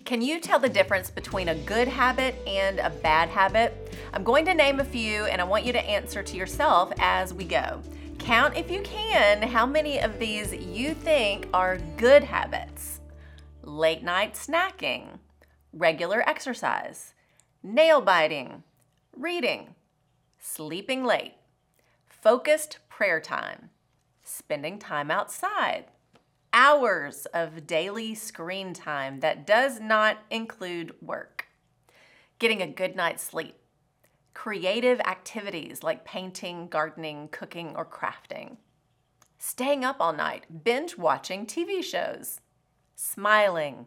Can you tell the difference between a good habit and a bad habit? I'm going to name a few and I want you to answer to yourself as we go. Count if you can how many of these you think are good habits. Late night snacking, regular exercise, nail biting, reading, sleeping late, focused prayer time, spending time outside, hours of daily screen time that does not include work, getting a good night's sleep, creative activities like painting, gardening, cooking, or crafting, staying up all night, binge watching TV shows, smiling,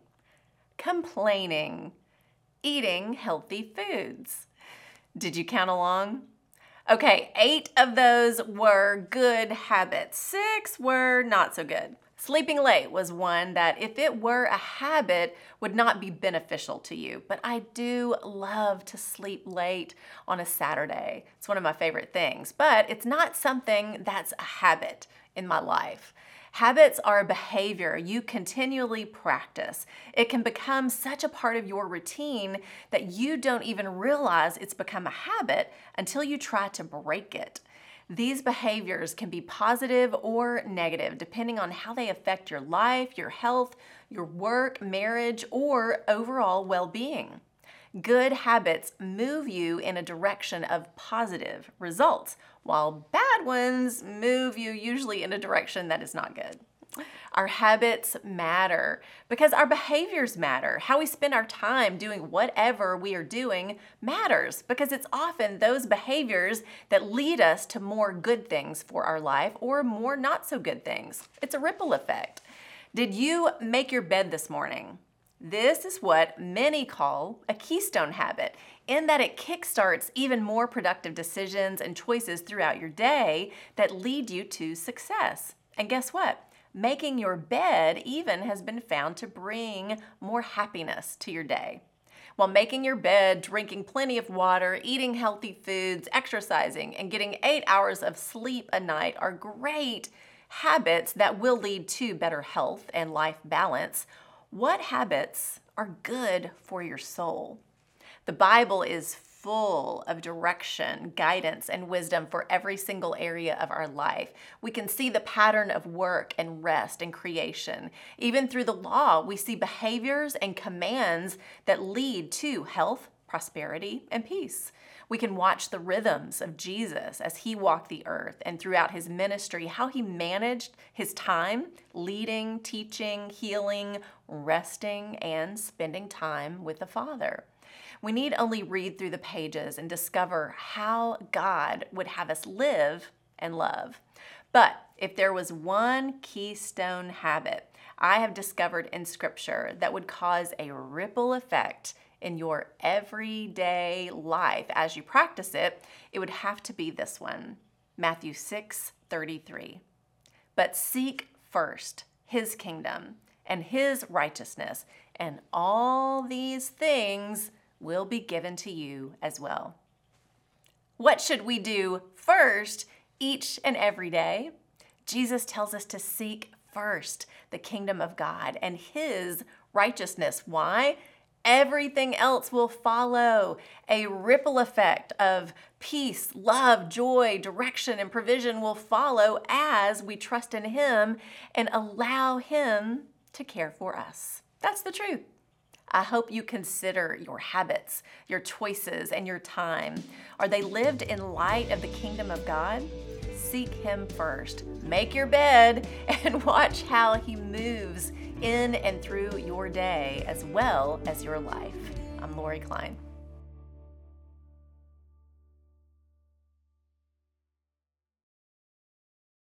complaining, eating healthy foods. Did you count along? Okay, 8 of those were good habits. 6 were not so good. Sleeping late was one that, if it were a habit, would not be beneficial to you. But I do love to sleep late on a Saturday. It's one of my favorite things. But it's not something that's a habit in my life. Habits are a behavior you continually practice. It can become such a part of your routine that you don't even realize it's become a habit until you try to break it. These behaviors can be positive or negative, depending on how they affect your life, your health, your work, marriage, or overall well-being. Good habits move you in a direction of positive results, while bad ones move you usually in a direction that is not good. Our habits matter because our behaviors matter. How we spend our time doing whatever we are doing matters because it's often those behaviors that lead us to more good things for our life or more not so good things. It's a ripple effect. Did you make your bed this morning? This is what many call a keystone habit, in that it kickstarts even more productive decisions and choices throughout your day that lead you to success. And guess what? Making your bed even has been found to bring more happiness to your day. While making your bed, drinking plenty of water, eating healthy foods, exercising, and getting 8 hours of sleep a night are great habits that will lead to better health and life balance. What habits are good for your soul? The Bible is full of direction, guidance, and wisdom for every single area of our life. We can see the pattern of work and rest and creation. Even through the law, we see behaviors and commands that lead to health, prosperity, and peace. We can watch the rhythms of Jesus as he walked the earth and throughout his ministry, how he managed his time leading, teaching, healing, resting, and spending time with the Father. We need only read through the pages and discover how God would have us live and love. But if there was one keystone habit I have discovered in Scripture that would cause a ripple effect in your everyday life as you practice it, it would have to be this one, Matthew 6:33. But seek first his kingdom and his righteousness, and all these things will be given to you as well. What should we do first each and every day? Jesus tells us to seek first the kingdom of God and his righteousness. Why? Everything else will follow. A ripple effect of peace, love, joy, direction, and provision will follow as we trust in him and allow him to care for us. That's the truth. I hope you consider your habits, your choices, and your time. Are they lived in light of the kingdom of God? Seek him first. Make your bed and watch how he moves in and through your day as well as your life. I'm Lori Klein.